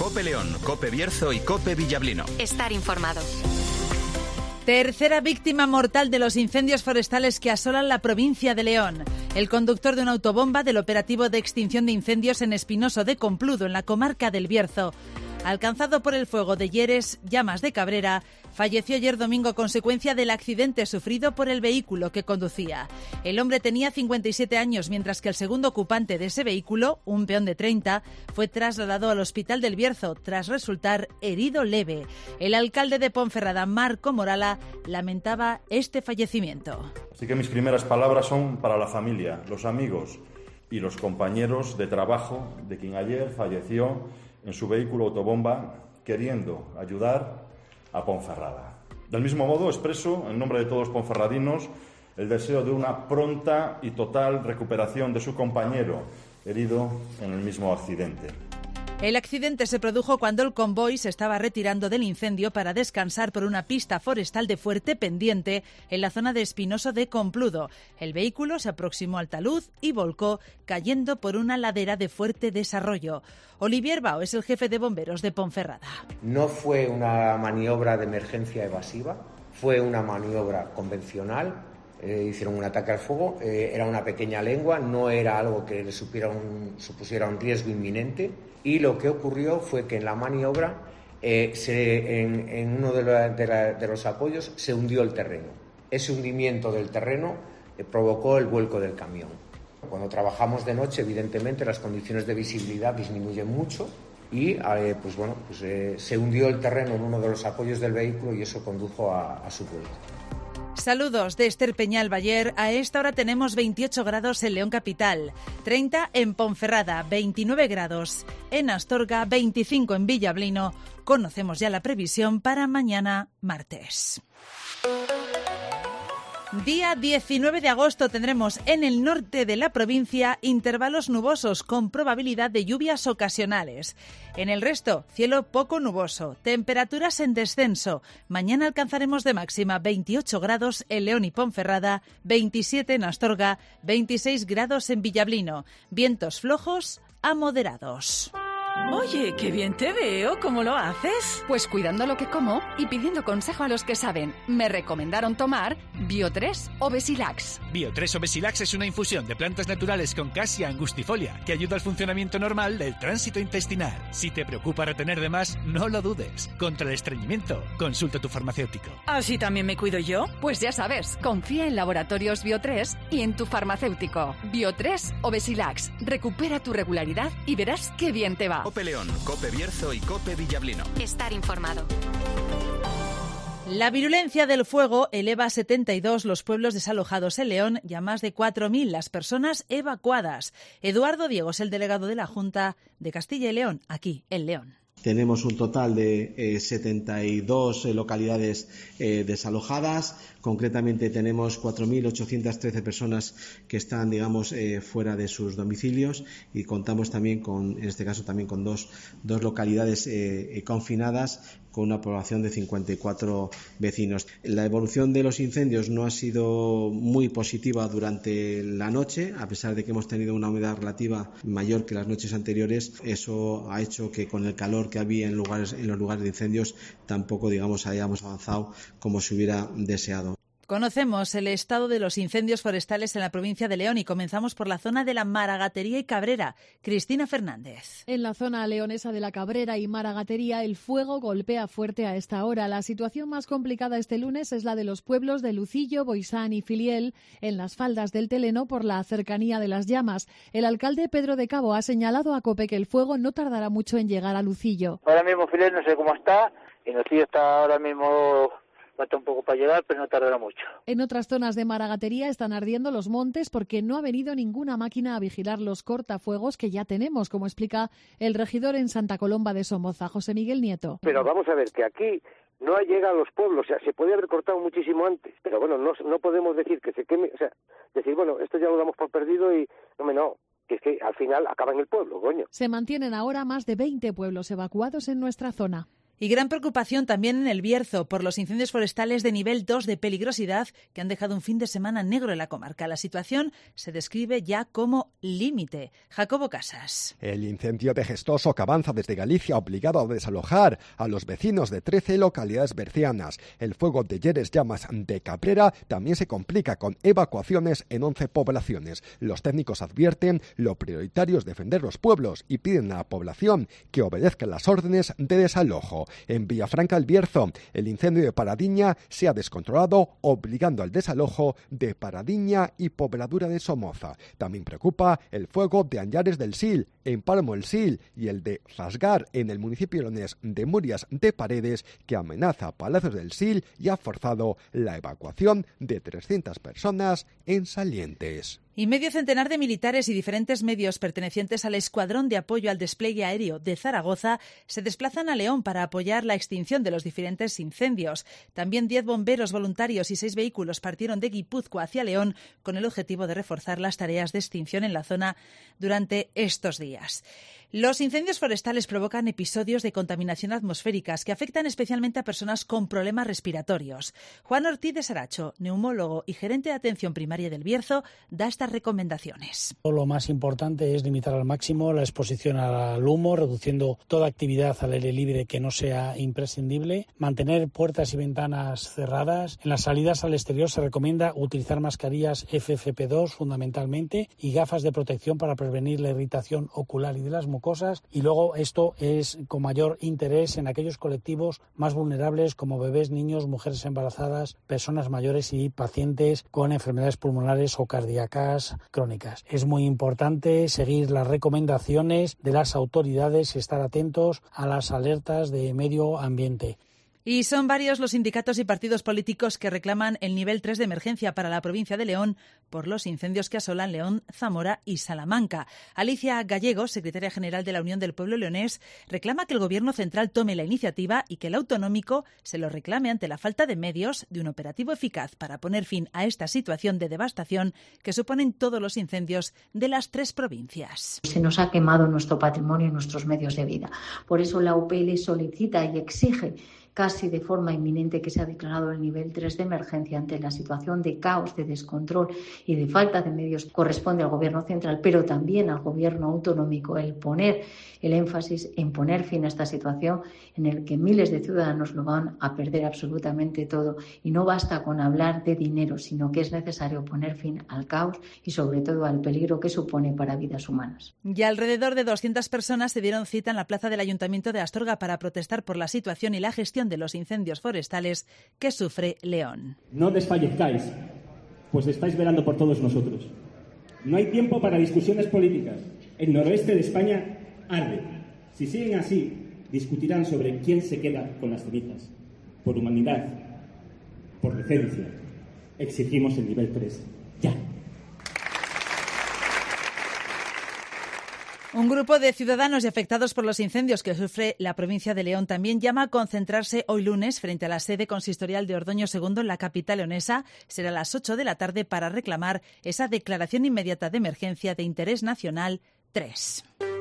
COPE León, COPE Bierzo y COPE Villablino. Estar informado. Tercera víctima mortal de los incendios forestales que asolan la provincia de León. El conductor de una autobomba del operativo de extinción de incendios en Espinoso de Compludo, en la comarca del Bierzo. Alcanzado por el fuego de Lleres, Llamas de Cabrera, falleció ayer domingo a consecuencia del accidente sufrido por el vehículo que conducía. El hombre tenía 57 años, mientras que el segundo ocupante de ese vehículo, un peón de 30, fue trasladado al hospital del Bierzo tras resultar herido leve. El alcalde de Ponferrada, Marco Morala, lamentaba este fallecimiento. Así que mis primeras palabras son para la familia, los amigos y los compañeros de trabajo de quien ayer falleció en su vehículo autobomba queriendo ayudar a Ponferrada. Del mismo modo, expreso, en nombre de todos los ponferradinos, el deseo de una pronta y total recuperación de su compañero herido en el mismo accidente. El accidente se produjo cuando el convoy se estaba retirando del incendio para descansar por una pista forestal de fuerte pendiente en la zona de Espinoso de Compludo. El vehículo se aproximó al talud y volcó, cayendo por una ladera de fuerte desarrollo. Olivier Bao es el jefe de bomberos de Ponferrada. No fue una maniobra de emergencia evasiva, fue una maniobra convencional. Hicieron un ataque al fuego, era una pequeña lengua, no era algo que le supusiera un riesgo inminente, y lo que ocurrió fue que en la maniobra, en uno de los apoyos, se hundió el terreno. Ese hundimiento del terreno provocó el vuelco del camión. Cuando trabajamos de noche, evidentemente, las condiciones de visibilidad disminuyen mucho y se hundió el terreno en uno de los apoyos del vehículo y eso condujo a su vuelco. Saludos de Esther Peñal Bayer. A esta hora tenemos 28 grados en León Capital, 30 en Ponferrada, 29 grados en Astorga, 25 en Villablino. Conocemos ya la previsión para mañana martes. Día 19 de agosto tendremos en el norte de la provincia intervalos nubosos con probabilidad de lluvias ocasionales. En el resto, cielo poco nuboso, temperaturas en descenso. Mañana alcanzaremos de máxima 28 grados en León y Ponferrada, 27 en Astorga, 26 grados en Villablino. Vientos flojos a moderados. Oye, qué bien te veo. ¿Cómo lo haces? Pues cuidando lo que como y pidiendo consejo a los que saben. Me recomendaron tomar Bio3 o Besilax. Bio3 o Besilax es una infusión de plantas naturales con Cassia angustifolia que ayuda al funcionamiento normal del tránsito intestinal. Si te preocupa retener de más, no lo dudes. Contra el estreñimiento, consulta a tu farmacéutico. ¿Así también me cuido yo? Pues ya sabes, confía en Laboratorios Bio3 y en tu farmacéutico. Bio3 o Besilax. Recupera tu regularidad y verás qué bien te va. COPE León, COPE Bierzo y COPE Villablino. Estar informado. La virulencia del fuego eleva a 72 los pueblos desalojados en León y a más de 4.000 las personas evacuadas. Eduardo Diego es el delegado de la Junta de Castilla y León, aquí en León. Tenemos un total de 72 localidades desalojadas. Concretamente tenemos 4.813 personas que están, fuera de sus domicilios y contamos también en este caso también con dos localidades confinadas con una población de 54 vecinos. La evolución de los incendios no ha sido muy positiva durante la noche, a pesar de que hemos tenido una humedad relativa mayor que las noches anteriores. Eso ha hecho que con el calor que había en los lugares de incendios tampoco hayamos avanzado como se hubiera deseado. Conocemos el estado de los incendios forestales en la provincia de León y comenzamos por la zona de la Maragatería y Cabrera. Cristina Fernández. En la zona leonesa de la Cabrera y Maragatería, el fuego golpea fuerte a esta hora. La situación más complicada este lunes es la de los pueblos de Lucillo, Boisán y Filiel, en las faldas del Teleno por la cercanía de las llamas. El alcalde Pedro de Cabo ha señalado a COPE que el fuego no tardará mucho en llegar a Lucillo. Ahora mismo Filiel no sé cómo está, y Lucillo está ahora mismo... Falta un poco para llegar, pero no tardará mucho. En otras zonas de Maragatería están ardiendo los montes porque no ha venido ninguna máquina a vigilar los cortafuegos que ya tenemos, como explica el regidor en Santa Colomba de Somoza, José Miguel Nieto. Pero vamos a ver, que aquí no llega a los pueblos, o sea, se podía haber cortado muchísimo antes, pero bueno, no podemos decir que se queme, o sea, decir, bueno, esto ya lo damos por perdido y, no, que es que al final acaba en el pueblo, coño. Se mantienen ahora más de 20 pueblos evacuados en nuestra zona. Y gran preocupación también en El Bierzo por los incendios forestales de nivel 2 de peligrosidad que han dejado un fin de semana negro en la comarca. La situación se describe ya como límite. Jacobo Casas. El incendio vejestoso que avanza desde Galicia ha obligado a desalojar a los vecinos de 13 localidades bercianas. El fuego de Lleres Llamas de Cabrera también se complica con evacuaciones en 11 poblaciones. Los técnicos advierten lo prioritario es defender los pueblos y piden a la población que obedezca las órdenes de desalojo. En Villafranca El Bierzo, el incendio de Paradiña se ha descontrolado, obligando al desalojo de Paradiña y Pobladura de Somoza. También preocupa el fuego de Añares del Sil, en Páramo el Sil, y el de Zasgar, en el municipio leonés de Murias de Paredes, que amenaza Palacios del Sil y ha forzado la evacuación de 300 personas en Salientes. Y medio centenar de militares y diferentes medios pertenecientes al Escuadrón de Apoyo al Despliegue Aéreo de Zaragoza se desplazan a León para apoyar la extinción de los diferentes incendios. También 10 bomberos voluntarios y 6 vehículos partieron de Guipúzcoa hacia León con el objetivo de reforzar las tareas de extinción en la zona durante estos días. Los incendios forestales provocan episodios de contaminación atmosféricas que afectan especialmente a personas con problemas respiratorios. Juan Ortiz de Saracho, neumólogo y gerente de atención primaria del Bierzo, da estas recomendaciones. Lo más importante es limitar al máximo la exposición al humo, reduciendo toda actividad al aire libre que no sea imprescindible, mantener puertas y ventanas cerradas. En las salidas al exterior se recomienda utilizar mascarillas FFP2 fundamentalmente y gafas de protección para prevenir la irritación ocular y de las mucosas. Y luego esto es con mayor interés en aquellos colectivos más vulnerables como bebés, niños, mujeres embarazadas, personas mayores y pacientes con enfermedades pulmonares o cardíacas crónicas. Es muy importante seguir las recomendaciones de las autoridades y estar atentos a las alertas de medio ambiente. Y son varios los sindicatos y partidos políticos que reclaman el nivel 3 de emergencia para la provincia de León por los incendios que asolan León, Zamora y Salamanca. Alicia Gallego, secretaria general de la Unión del Pueblo Leonés, reclama que el Gobierno central tome la iniciativa y que el autonómico se lo reclame ante la falta de medios de un operativo eficaz para poner fin a esta situación de devastación que suponen todos los incendios de las 3 provincias. Se nos ha quemado nuestro patrimonio y nuestros medios de vida. Por eso la UPL solicita y exige casi de forma inminente que se ha declarado el nivel 3 de emergencia ante la situación de caos, de descontrol y de falta de medios. Corresponde al Gobierno central, pero también al Gobierno autonómico el poner el énfasis en poner fin a esta situación en el que miles de ciudadanos lo van a perder absolutamente todo. Y no basta con hablar de dinero, sino que es necesario poner fin al caos y sobre todo al peligro que supone para vidas humanas. Y alrededor de 200 personas se dieron cita en la plaza del Ayuntamiento de Astorga para protestar por la situación y la gestión de los incendios forestales que sufre León. No desfallezcáis, pues estáis velando por todos nosotros. No hay tiempo para discusiones políticas. El noroeste de España arde. Si siguen así, discutirán sobre quién se queda con las cenizas. Por humanidad, por decencia, exigimos el nivel 3. Ya. Un grupo de ciudadanos y afectados por los incendios que sufre la provincia de León también llama a concentrarse hoy lunes frente a la sede consistorial de Ordoño II en la capital leonesa. Será a las 8 de la tarde para reclamar esa declaración inmediata de emergencia de interés nacional 3.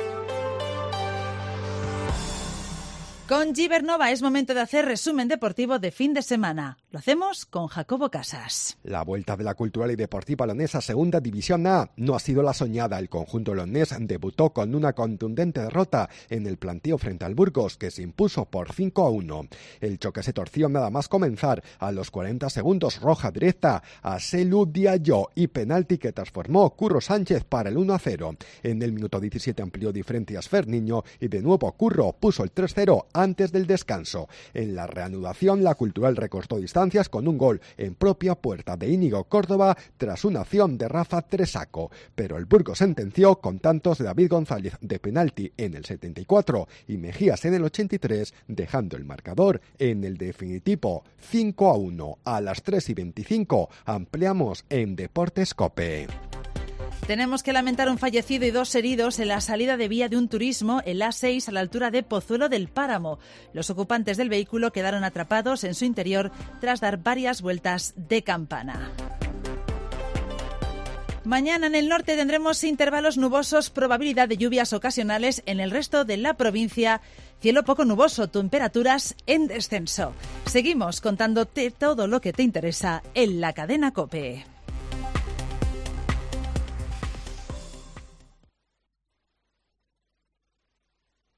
Con Gibernova es momento de hacer resumen deportivo de fin de semana. Lo hacemos con Jacobo Casas. La vuelta de la Cultural y Deportiva Leonesa Segunda División A no ha sido la soñada. El conjunto leonés debutó con una contundente derrota en el planteo frente al Burgos, que se impuso por 5-1. El choque se torció nada más comenzar. A los 40 segundos, roja directa a Selu Diallo y penalti que transformó Curro Sánchez para el 1-0. En el minuto 17 amplió diferencias Ferniño y de nuevo Curro puso el 3-0 antes del descanso. En la reanudación, la Cultural recortó distancias con un gol en propia puerta de Íñigo Córdoba tras una acción de Rafa Tresaco, pero el Burgos sentenció con tantos de David González de penalti en el 74 y Mejías en el 83, dejando el marcador en el definitivo 5-1. A las 3:25 ampliamos en Deportes COPE. Tenemos que lamentar un fallecido y 2 heridos en la salida de vía de un turismo en la A6 a la altura de Pozuelo del Páramo. Los ocupantes del vehículo quedaron atrapados en su interior tras dar varias vueltas de campana. Mañana en el norte tendremos intervalos nubosos, probabilidad de lluvias ocasionales. En el resto de la provincia, cielo poco nuboso, temperaturas en descenso. Seguimos contándote todo lo que te interesa en la cadena COPE.